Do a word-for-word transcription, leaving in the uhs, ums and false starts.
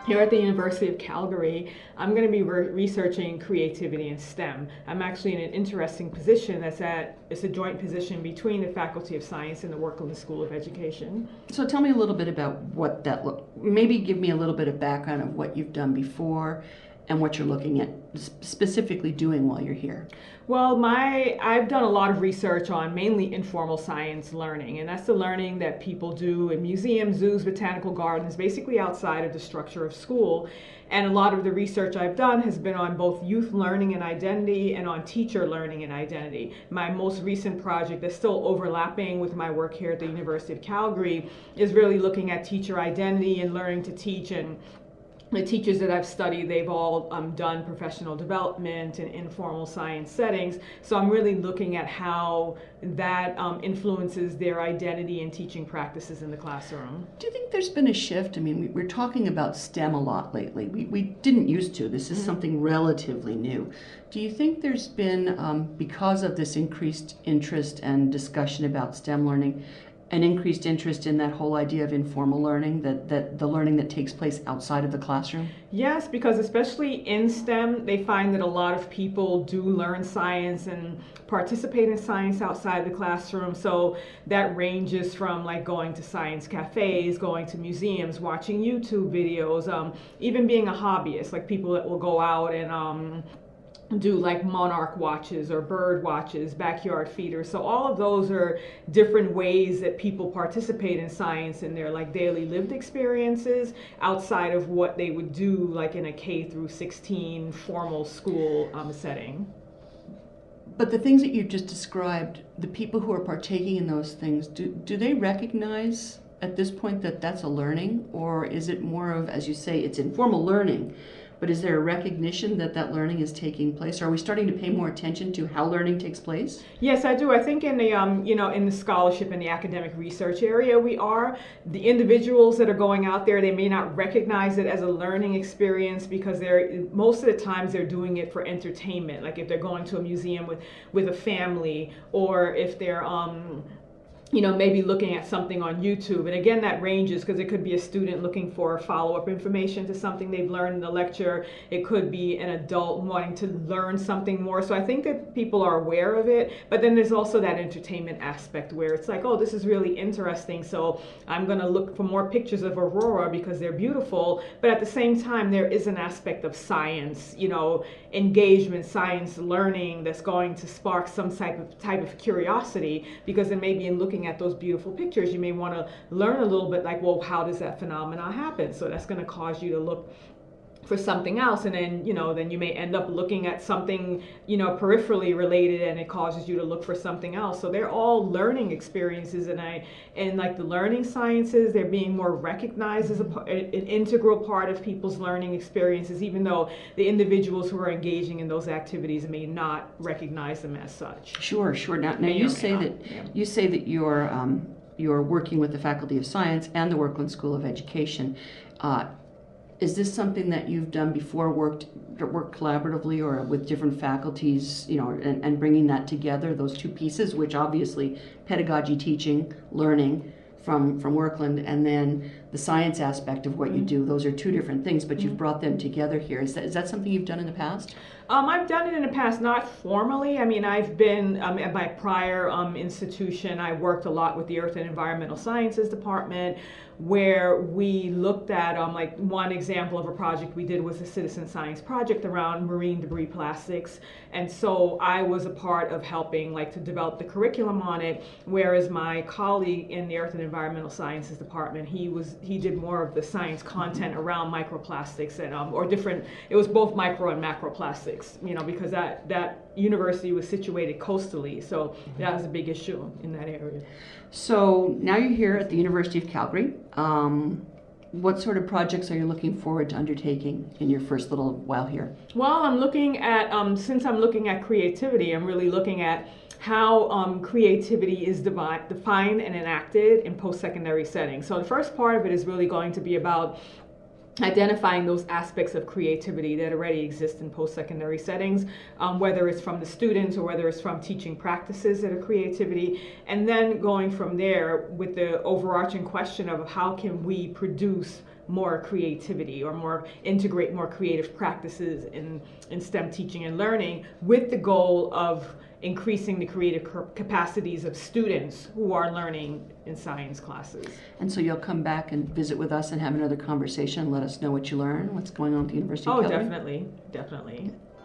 Here at the University of Calgary, I'm going to be re- researching creativity in STEM. I'm actually in an interesting position that's at, it's a joint position between the Faculty of Science and the Workland School of Education. So tell me a little bit about what that look, maybe give me a little bit of background of what you've done before and what you're looking at specifically doing while you're here. Well, my I've done a lot of research on mainly informal science learning, and that's the learning that people do in museums, zoos, botanical gardens, basically outside of the structure of school. And a lot of the research I've done has been on both youth learning and identity and on teacher learning and identity. My most recent project that's still overlapping with my work here at the University of Calgary is really looking at teacher identity and learning to teach. And the teachers that I've studied, they've all um, done professional development in informal science settings. So I'm really looking at how that um, influences their identity and teaching practices in the classroom. Do you think there's been a shift? I mean, we, we're talking about STEM a lot lately. We, we didn't used to. This is mm-hmm. something relatively new. Do you think there's been, um, because of this increased interest and discussion about STEM learning, an increased interest in that whole idea of informal learning, that, that the learning that takes place outside of the classroom? Yes, because especially in STEM, they find that a lot of people do learn science and participate in science outside the classroom. So that ranges from like going to science cafes, going to museums, watching YouTube videos, um, even being a hobbyist, like people that will go out and um, do like monarch watches or bird watches, backyard feeders. So all of those are different ways that people participate in science in their like daily lived experiences outside of what they would do like in a K through sixteen formal school um, setting. But the things that you just described, the people who are partaking in those things, do, do they recognize at this point that that's a learning? Or is it more of, as you say, it's informal learning, but is there a recognition that that learning is taking place? Are we starting to pay more attention to how learning takes place? Yes, I do. I think in the um, you know, in the scholarship and the academic research area, we are. The individuals that are going out there, they may not recognize it as a learning experience because they're most of the times they're doing it for entertainment. Like if they're going to a museum with with a family, or if they're um. you know, maybe looking at something on YouTube. And again, that ranges because it could be a student looking for follow-up information to something they've learned in the lecture. It could be an adult wanting to learn something more. So I think that people are aware of it, but then there's also that entertainment aspect where it's like, oh, this is really interesting, so I'm gonna look for more pictures of aurora because they're beautiful. But at the same time, there is an aspect of science, you know, engagement, science learning that's going to spark some type of type of curiosity, because then maybe in looking at those beautiful pictures, you may want to learn a little bit like, well, how does that phenomena happen? So that's going to cause you to look for something else, and then you know then you may end up looking at something you know peripherally related, and it causes you to look for something else. So they're all learning experiences, and I and like the learning sciences, they're being more recognized as a, an integral part of people's learning experiences, even though the individuals who are engaging in those activities may not recognize them as such. Sure, sure. Now, now you say that yeah. you say that you're um, you're working with the Faculty of Science and the Workland School of Education. Uh, Is this something that you've done before, worked worked collaboratively or with different faculties, you know, and, and bringing that together, those two pieces, which obviously pedagogy, teaching, learning from, from Workland, and then the science aspect of what mm-hmm. you do, those are two different things, but mm-hmm. you've brought them together here. Is that, is that something you've done in the past? Um, I've done it in the past, not formally. I mean, I've been, um, at my prior um, institution, I worked a lot with the Earth and Environmental Sciences Department, where we looked at, um, like one example of a project we did was a citizen science project around marine debris plastics. And so I was a part of helping like to develop the curriculum on it, whereas my colleague in the Earth and Environmental Sciences Department, he was he did more of the science content around microplastics and um, or different, it was both micro and macroplastics, you know, because that, that university was situated coastally. So that was a big issue in that area. So now you're here at the University of Calgary. Um, what sort of projects are you looking forward to undertaking in your first little while here? Well, I'm looking at, um, since I'm looking at creativity, I'm really looking at how um, creativity is devi- defined and enacted in post-secondary settings. So the first part of it is really going to be about identifying those aspects of creativity that already exist in post-secondary settings, um, whether it's from the students or whether it's from teaching practices that are creativity, and then going from there with the overarching question of how can we produce more creativity or more integrate more creative practices in, in STEM teaching and learning, with the goal of increasing the creative capacities of students who are learning in science classes. And so you'll come back and visit with us and have another conversation and let us know what you learn, what's going on at the University of Oh, Calgary? definitely, definitely.